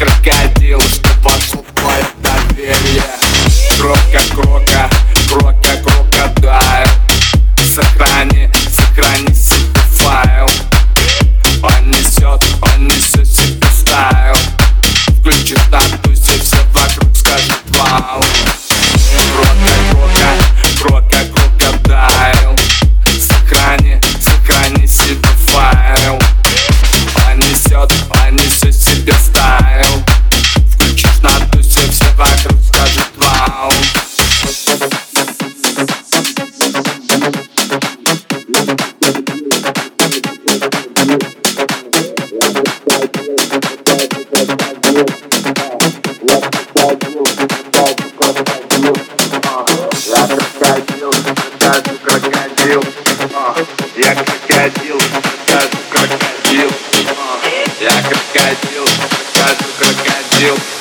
крокодил, что вошел в твое доверие. Крока, крокодайл. Сохрани себе файл. Он несет себе стайл. Включит на тусе, все вокруг скажут вау. Крокодайл. Сохрани себе файл. Он несет себе стайл. Включишь на тусе, все вокруг скажут вау. Я крокодил, скажу крокодил. Я крокодил, скажу крокодил.